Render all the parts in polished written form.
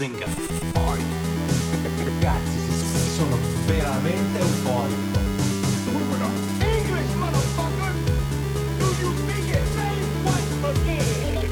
Mazinga. Ragazzi, sono veramente euforico. English, motherfucker! Do you think it? Say what again?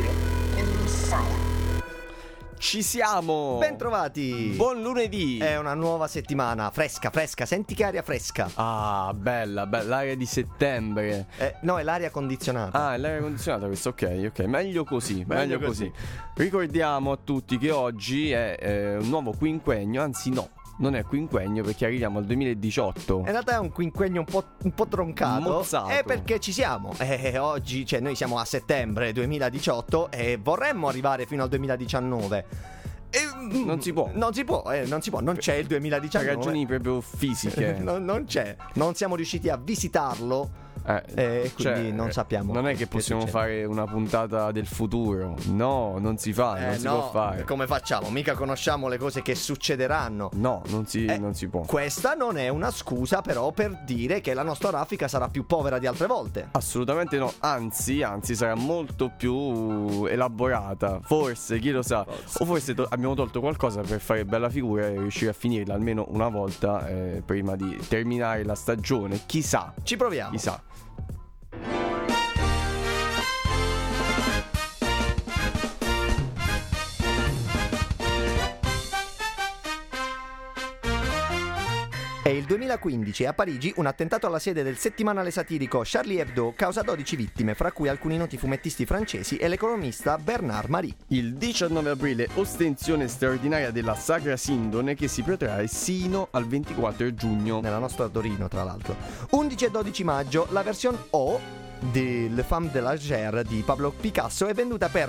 Ci siamo! Bentrovati! Buon lunedì! È una nuova settimana, fresca, senti che aria fresca. Ah, bella, l'aria di settembre. No, è l'aria condizionata. Ah, è l'aria condizionata questa, ok. Meglio così. Ricordiamo a tutti che oggi è un nuovo quinquennio, anzi no. Non è quinquennio perché arriviamo al 2018. In realtà è un quinquennio un po' troncato. Mozzato. È perché ci siamo. Oggi, cioè noi siamo a settembre 2018 e vorremmo arrivare fino al 2019. Non si può. Non c'è il 2019. Per ragioni proprio fisiche. non c'è. Non siamo riusciti a visitarlo. Quindi non sappiamo. Non è che possiamo fare una puntata del futuro. No, non si fa, non si può fare. Come facciamo? Mica conosciamo le cose che succederanno. No, non si può. Questa non è una scusa però per dire che la nostra raffica sarà più povera di altre volte. Assolutamente no, anzi sarà molto più elaborata. Forse, chi lo sa. O forse abbiamo tolto qualcosa per fare bella figura e riuscire a finirla almeno una volta prima di terminare la stagione. Chissà. Ci proviamo. Chissà. È il 2015 e a Parigi un attentato alla sede del settimanale satirico Charlie Hebdo causa 12 vittime, fra cui alcuni noti fumettisti francesi e l'economista Bernard Marie. Il 19 aprile ostensione straordinaria della Sacra Sindone che si protrae sino al 24 giugno. Nella nostra Torino, tra l'altro. 11 e 12 maggio la versione O di Le Femme de l'Alger di Pablo Picasso è venduta per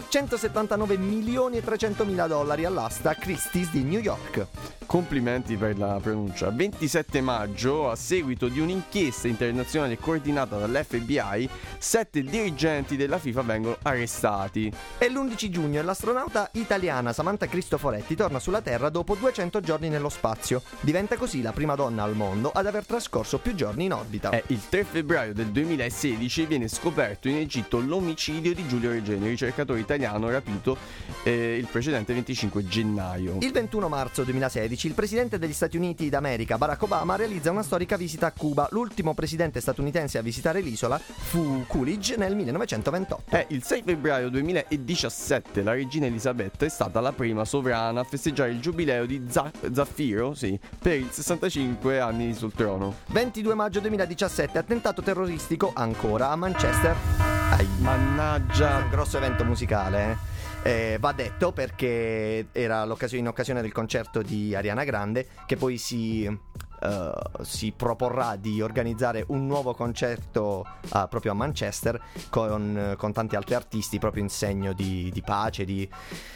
$179.300.000 all'asta Christie's di New York. Complimenti per la pronuncia. 27 maggio, a seguito di un'inchiesta internazionale coordinata dall'FBI, 7 dirigenti della FIFA vengono arrestati. E l'11 giugno l'astronauta italiana Samantha Cristoforetti torna sulla Terra dopo 200 giorni nello spazio. Diventa così la prima donna al mondo ad aver trascorso più giorni in orbita. Il 3 febbraio del 2016 viene scoperto in Egitto l'omicidio di Giulio Regeni, ricercatore italiano rapito il precedente 25 gennaio. Il 21 marzo 2016 il presidente degli Stati Uniti d'America, Barack Obama, realizza una storica visita a Cuba. L'ultimo presidente statunitense a visitare l'isola fu Coolidge nel 1928. Il 6 febbraio 2017 la regina Elisabetta è stata la prima sovrana a festeggiare il giubileo di Zaffiro, per i 65 anni sul trono. 22 maggio 2017 attentato terroristico ancora a Manchester. Mannaggia, un grosso evento musicale, va detto perché era in occasione del concerto di Ariana Grande, che poi si proporrà di organizzare un nuovo concerto proprio a Manchester con tanti altri artisti, proprio in segno di pace, di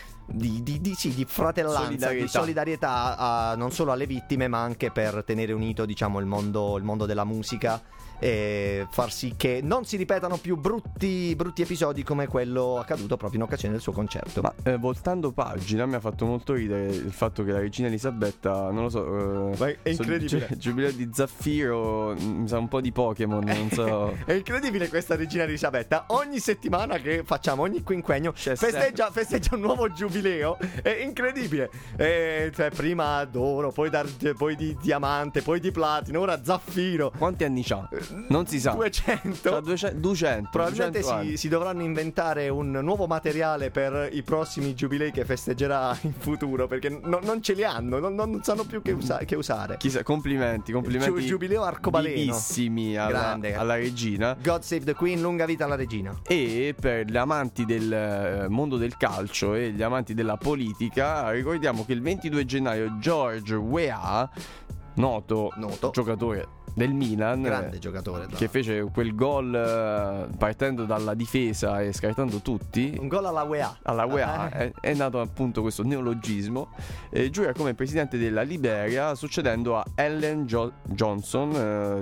fratellanza, di solidarietà non solo alle vittime, ma anche per tenere unito, diciamo, il mondo della musica e far sì che non si ripetano più brutti episodi come quello accaduto proprio in occasione del suo concerto. Ma voltando pagina, mi ha fatto molto ridere il fatto che la regina Elisabetta, non lo so, è incredibile. Giubileo di Zaffiro, mi sa un po' di Pokémon, non so. È incredibile questa regina Elisabetta. Ogni settimana che facciamo, ogni quinquennio, festeggia un nuovo giubileo. È incredibile. Cioè, prima d'oro, poi di diamante, poi di platino, ora Zaffiro. Quanti anni c'ha? Non si sa. 200. 200. Probabilmente si dovranno inventare un nuovo materiale per i prossimi giubilei che festeggerà in futuro, perché non ce li hanno, non sanno più che usare. Chissà, complimenti. Giubileo arcobaleno. Vivissimi alla regina. God save the Queen, lunga vita alla regina. E per gli amanti del mondo del calcio e gli amanti della politica, ricordiamo che il 22 gennaio George Weah, noto giocatore del Milan, grande giocatore, che fece quel gol partendo dalla difesa e scartando tutti, un gol alla UEA, è nato appunto questo neologismo, giura come presidente della Liberia, succedendo a Ellen Johnson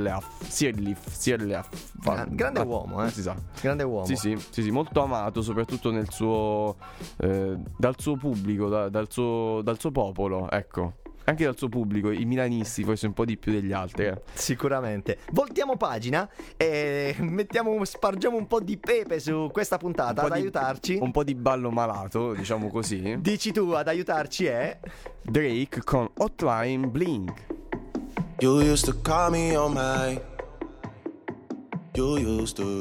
Sirleaf. Grande uomo, non si sa. Grande uomo, sì, molto amato soprattutto dal suo pubblico, dal suo popolo, ecco. anche dal suo pubblico, i milanisti forse un po' di più degli altri. Sicuramente. Voltiamo pagina e spargiamo un po' di pepe su questa puntata ad aiutarci. Un po' di ballo malato, diciamo così. Dici tu, ad aiutarci è Drake con Hotline Bling. You used to call me on my. You used to.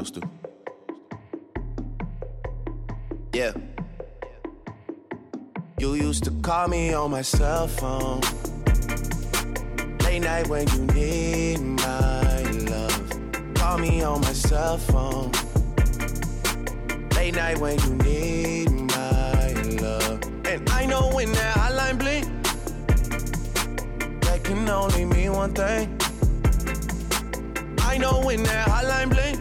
Yeah. You used to call me on my cell phone. Late night when you need my love. Call me on my cell phone. Late night when you need my love. And I know when that hotline blink, that can only mean one thing. I know when that hotline blink,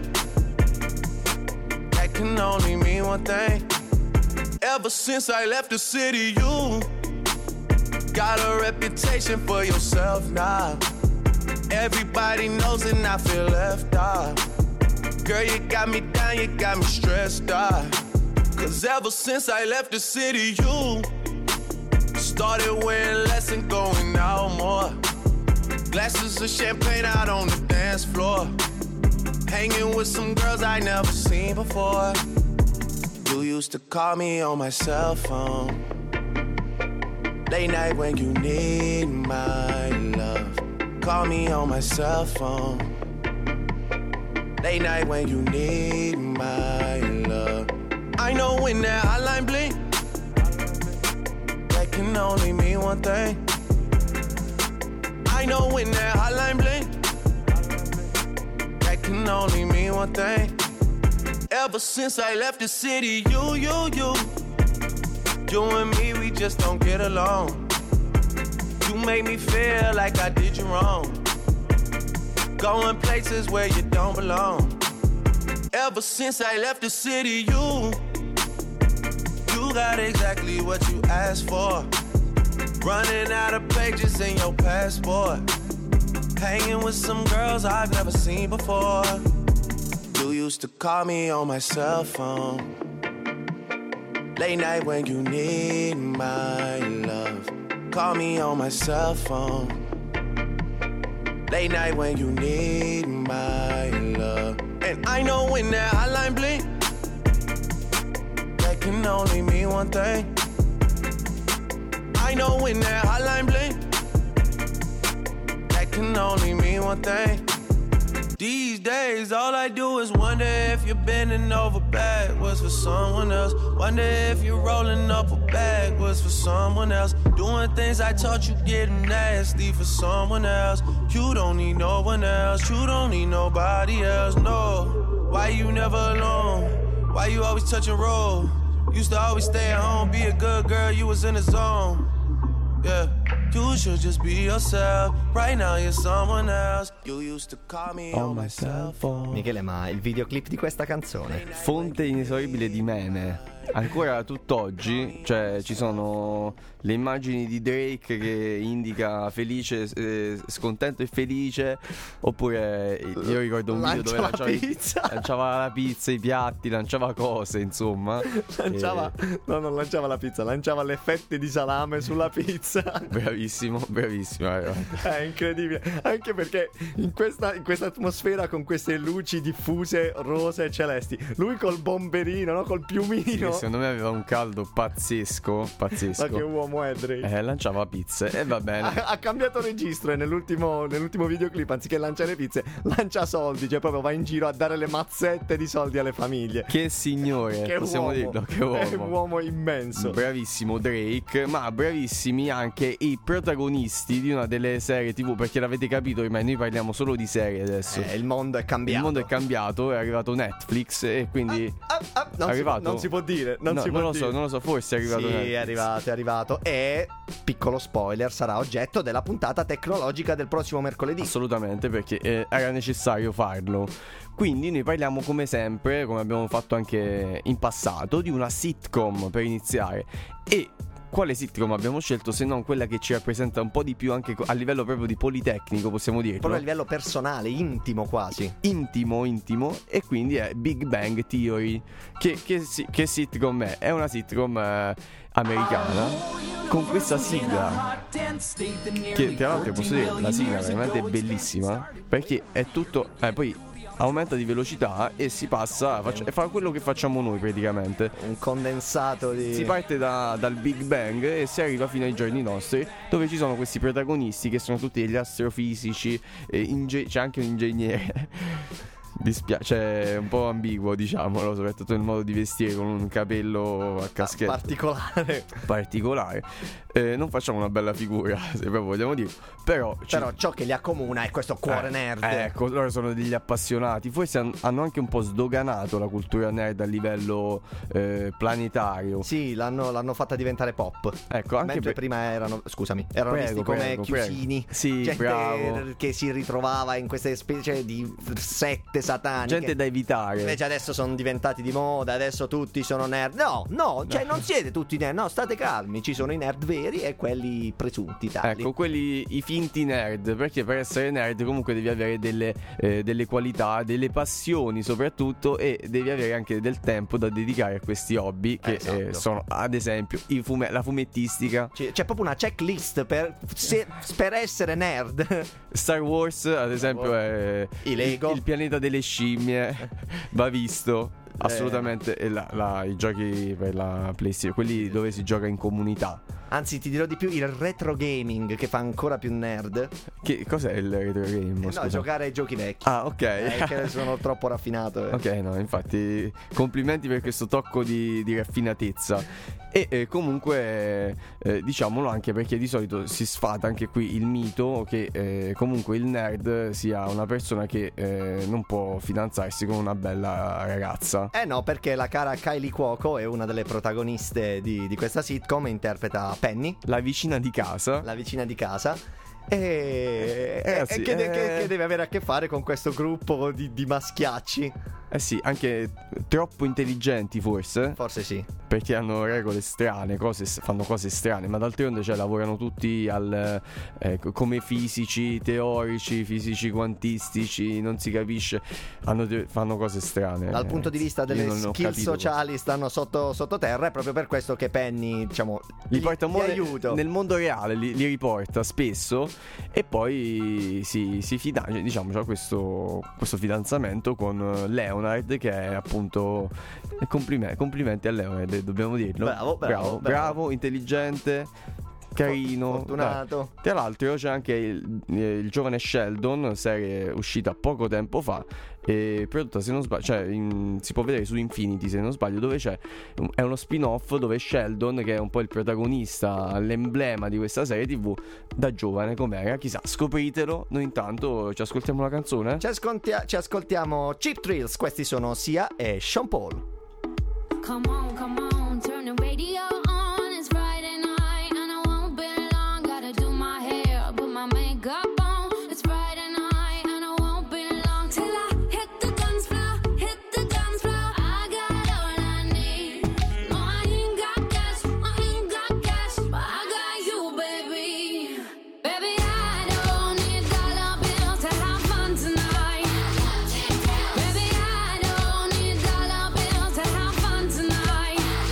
that can only mean one thing. Ever since I left the city, you got a reputation for yourself now. Everybody knows and I feel left out. Girl, you got me down, you got me stressed out. Cause ever since I left the city, you started wearing less and going out more. Glasses of champagne out on the dance floor. Hanging with some girls I never seen before. You used to call me on my cell phone. Late night when you need my love. Call me on my cell phone. Late night when you need my love. I know when that hotline blink, that can only mean one thing. I know when that hotline blink, that can only mean one thing. Ever since I left the city, you and me, we just don't get along. You make me feel like I did you wrong. Going places where you don't belong. Ever since I left the city, you got exactly what you asked for. Running out of pages in your passport. Hanging with some girls I've never seen before. You used to call me on my cell phone. Late night when you need my love. Call me on my cell phone. Late night when you need my love. And I know when that hotline blink, that can only mean one thing. I know when that hotline blink, that can only mean one thing. These days, all I do is wonder if you're bending over backwards for someone else. Wonder if you're rolling up a backwards for someone else. Doing things I taught you getting nasty for someone else. You don't need no one else. You don't need nobody else, no. Why you never alone? Why you always touch and roll? Used to always stay at home, be a good girl, you was in the zone. Yeah. You should just be yourself. Right now you're someone else. You used to call me on my cell phone. Michele, ma il videoclip di questa canzone, fonte inesauribile di meme. Ancora tutt'oggi, cioè ci sono le immagini di Drake che indica felice, scontento e felice. Oppure io ricordo un video dove lanciava la pizza, i piatti, lanciava cose, insomma. No, non lanciava la pizza, lanciava le fette di salame sulla pizza. Bravissimo. È incredibile. Anche perché in questa atmosfera, con queste luci diffuse rosa e celesti, lui col bomberino, no? Col piumino. Secondo me aveva un caldo pazzesco. Ma che uomo è Drake? Lanciava pizze e va bene. Ha cambiato registro e nell'ultimo videoclip, anziché lanciare pizze, lancia soldi. Cioè proprio va in giro a dare le mazzette di soldi alle famiglie. Che signore, che possiamo uomo. dirlo, che uomo. È un uomo immenso. Bravissimo Drake, ma bravissimi anche i protagonisti di una delle serie TV, perché l'avete capito, ormai noi parliamo solo di serie adesso. Il mondo è cambiato. Il mondo è cambiato, è arrivato Netflix e quindi non si può dire. Non lo so, forse è arrivato. Sì, Netflix. è arrivato. E piccolo spoiler, sarà oggetto della puntata tecnologica del prossimo mercoledì. Assolutamente, perché era necessario farlo. Quindi noi parliamo come sempre, come abbiamo fatto anche in passato, di una sitcom per iniziare. E quale sitcom abbiamo scelto se non quella che ci rappresenta un po' di più anche a livello proprio di politecnico, possiamo dirlo. Proprio a livello personale, intimo quasi. Intimo, e quindi è Big Bang Theory. Che sitcom è? È una sitcom americana con questa sigla che tra l'altro posso dire la sigla è veramente bellissima perché è tutto poi aumenta di velocità e si passa e fa quello che facciamo noi praticamente, un condensato di... Si parte dal Big Bang e si arriva fino ai giorni nostri, dove ci sono questi protagonisti che sono tutti degli astrofisici, c'è anche un ingegnere dispiace, è un po' ambiguo, diciamolo, soprattutto nel modo di vestire con un capello a caschetto particolare. Non facciamo una bella figura, se proprio vogliamo dire, però ciò che li accomuna è questo cuore nerd. Ecco, loro sono degli appassionati. Forse hanno anche un po' sdoganato la cultura nerd a livello planetario. Sì, l'hanno fatta diventare pop. Ecco, anche mentre prima erano visti come chiusini. Sì, gente bravo, che si ritrovava in queste specie di sette sataniche, gente da evitare. Invece adesso sono diventati di moda, adesso tutti sono nerd. No, cioè non siete tutti nerd, no, state calmi, ci sono i nerd veri e quelli presunti tali. Ecco, i finti nerd, perché per essere nerd comunque devi avere delle qualità, delle passioni soprattutto, e devi avere anche del tempo da dedicare a questi hobby che sono ad esempio la fumettistica. C'è proprio una checklist per essere nerd. Star Wars ad esempio è i Lego, il pianeta delle scimmie va visto assolutamente, e i giochi per la PlayStation, quelli dove si gioca in comunità. Anzi, ti dirò di più, il retro gaming, che fa ancora più nerd. Che cos'è il retro gaming? No, giocare ai giochi vecchi. Ah, ok. Che sono troppo raffinato. Ok, no, infatti complimenti per questo tocco di raffinatezza. E comunque diciamolo anche perché di solito si sfata anche qui il mito che comunque il nerd sia una persona che non può fidanzarsi con una bella ragazza. No, perché la cara Kylie Cuoco è una delle protagoniste di questa sitcom, interpreta Penny, la vicina di casa. Che deve avere a che fare con questo gruppo di maschiacci. Sì, anche troppo intelligenti forse. Forse sì. Perché hanno regole strane, fanno cose strane, ma d'altronde lavorano tutti come fisici teorici, fisici quantistici, non si capisce, fanno cose strane. Dal punto di vista delle skill sociali stanno sottoterra, è proprio per questo che Penny, diciamo, li porta aiuto. Nel mondo reale li riporta spesso e poi si fidanza, diciamo, c'ha questo fidanzamento con Leonard, che è appunto complimenti a Leonard, dobbiamo dirlo. Bravo, intelligente, carino, fortunato. Tra l'altro c'è anche il giovane Sheldon, serie uscita poco tempo fa e prodotta, se non sbaglio, si può vedere su Infinity, se non sbaglio, dove è uno spin-off dove Sheldon, che è un po' il protagonista, l'emblema di questa serie TV, da giovane com'era, chissà, scopritelo. Noi intanto ci ascoltiamo una canzone. Ci ascoltiamo Cheap Thrills, questi sono Sia e Sean Paul. Come on, turn the radio on. It's Friday night and I won't be long. Gotta do my hair, put my makeup on. It's Friday night and I won't be long till I hit the dance floor, I got all I need. No, I ain't got cash, but I got you, baby. Baby, I don't need dollar bills to have fun tonight. Baby, I don't need dollar bills to have fun tonight.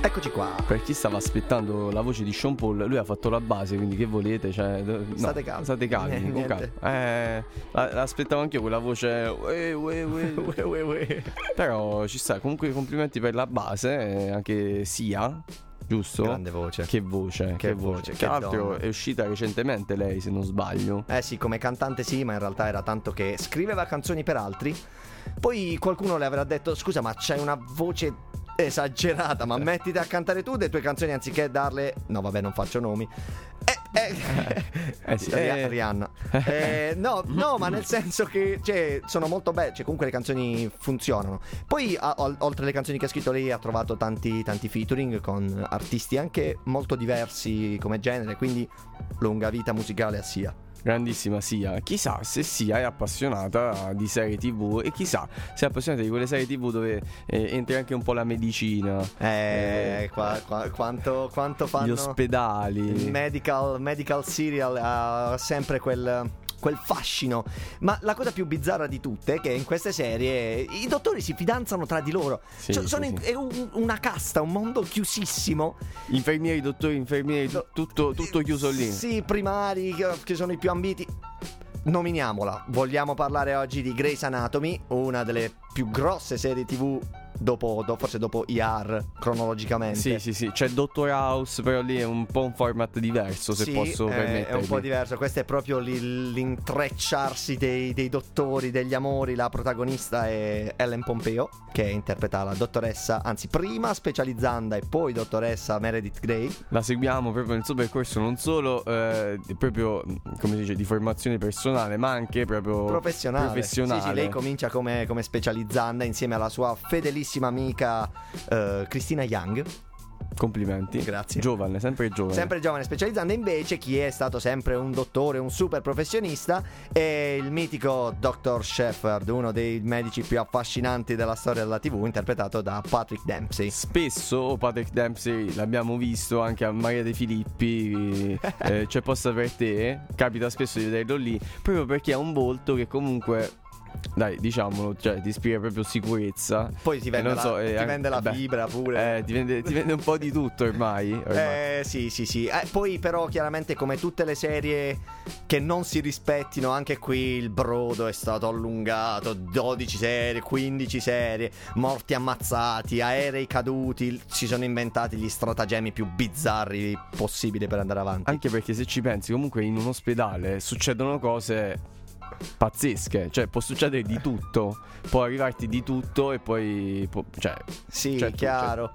Eccoci qua. Per chi stava aspettando la voce di Sean Paul, lui ha fatto la base, quindi che volete? Cioè, no, State calmi. State calmi, con Niente. calma. L'aspettavo anch'io quella voce. Però ci sta. Comunque complimenti per la base, anche Sia. Giusto? Grande voce. Che voce. Che voce, Tra che l'altro donna. è uscita recentemente lei, se non sbaglio. Eh sì, come cantante sì, ma in realtà era tanto che scriveva canzoni per altri. Poi qualcuno le avrà detto: scusa, ma c'hai una voce esagerata, ma mettiti a cantare tu le tue canzoni anziché darle... No, vabbè, non faccio nomi. Sì, Rihanna. No, ma nel senso che sono molto belle, comunque le canzoni funzionano. Poi oltre alle canzoni che ha scritto lei ha trovato tanti featuring con artisti anche molto diversi come genere, quindi lunga vita musicale a Sia. Grandissima Sia. Chissà se Sia è appassionata di serie TV e chissà se è appassionata di quelle serie TV dove entra anche un po' la medicina. Quanto fanno Gli ospedali. il medical serial ha sempre quel fascino. Ma la cosa più bizzarra di tutte è che in queste serie i dottori si fidanzano tra di loro. Sì, È una casta, un mondo chiusissimo. Infermieri, dottori, infermieri, tutto chiuso lì. Sì, primari che sono i più ambiti. Nominiamola. Vogliamo parlare oggi di Grey's Anatomy, una delle più grosse serie TV forse dopo ER cronologicamente. Sì. C'è Dottor House, però lì è un po' un format diverso, se posso permettermi. È un po' diverso. Questo è proprio l'intrecciarsi dei dottori, degli amori. La protagonista è Ellen Pompeo, che interpreta la dottoressa, anzi prima specializzanda e poi dottoressa Meredith Grey. La seguiamo proprio nel suo percorso, non solo proprio, come si dice, di formazione personale, ma anche proprio professionale. Sì, lei comincia come specializzanda insieme alla sua fedelissima amica Christina Young. Complimenti. Grazie. Giovane, sempre giovane specializzanda. Invece chi è stato sempre un dottore, un super professionista, è il mitico Dr. Shepard, uno dei medici più affascinanti della storia della TV, interpretato da Patrick Dempsey. Spesso Patrick Dempsey l'abbiamo visto anche a Maria De Filippi, C'è posta per te. Capita spesso di vederlo lì, proprio perché ha un volto che comunque, dai, diciamolo, cioè ti ispira proprio sicurezza. Poi ti vende la fibra pure. Ti vende un po' di tutto ormai. Sì. Poi però chiaramente, come tutte le serie che non si rispettino, anche qui il brodo è stato allungato. 12 serie, 15 serie, morti ammazzati, aerei caduti. Si sono inventati gli stratagemmi più bizzarri possibili per andare avanti. Anche perché se ci pensi, comunque in un ospedale succedono cose pazzesche, cioè può succedere di tutto, può arrivarti di tutto e poi sì, cioè, chiaro.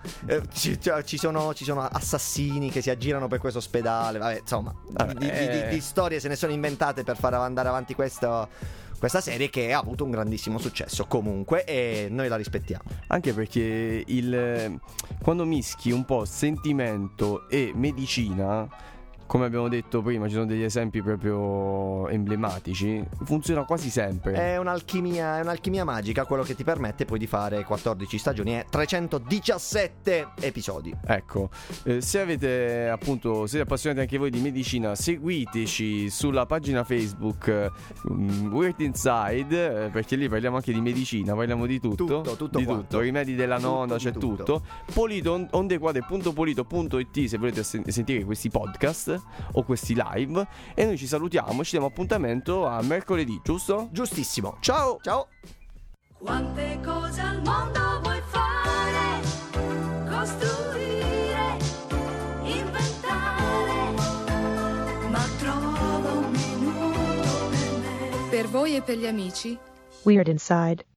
Ci sono assassini che si aggirano per questo ospedale. Vabbè, insomma, di storie se ne sono inventate per far andare avanti questa serie, che ha avuto un grandissimo successo comunque, e noi la rispettiamo. Anche perché quando mischi un po' sentimento e medicina, come abbiamo detto prima, ci sono degli esempi proprio emblematici, funziona quasi sempre. È un'alchimia magica, quello che ti permette poi di fare 14 stagioni e 317 episodi. Ecco, se siete appassionati anche voi di medicina, seguiteci sulla pagina Facebook Weird Inside, perché lì parliamo anche di medicina, parliamo di tutto. Tutto. Rimedi della nonna, c'è tutto. Polito, ondequadre.polito.it se volete sentire questi podcast o questi live, e noi ci salutiamo, ci diamo appuntamento a mercoledì, giusto? Giustissimo. Ciao. Quante cose al mondo vuoi fare? Costruire, inventare, ma trova un minuto per me. Per voi e per gli amici, Weird Inside.